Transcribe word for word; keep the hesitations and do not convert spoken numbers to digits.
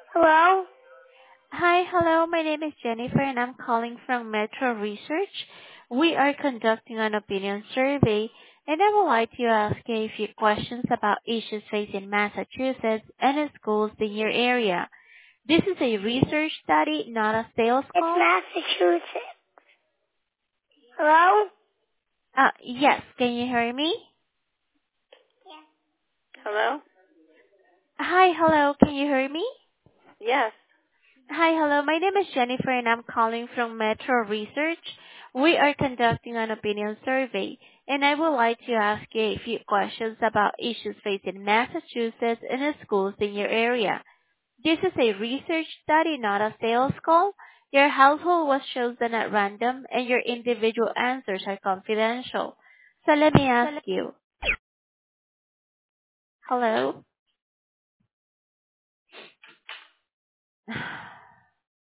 Hello? Hi. Hello. My name is Jennifer, and I'm calling from Metro Research. We are conducting an opinion survey, and I would like to ask you a few questions about issues facing Massachusetts and schools in your area. This is a research study, not a sales It's call. Massachusetts. Hello? Uh, Yes. Can you hear me? Hello? Hi. Hello. Can you hear me? Yes. Hi. Hello. My name is Jennifer, and I'm calling from Metro Research. We are conducting an opinion survey, and I would like to ask you a few questions about issues facing Massachusetts and the schools in your area. This is a research study, not a sales call. Your household was chosen at random, and your individual answers are confidential. So let me ask you. Hello?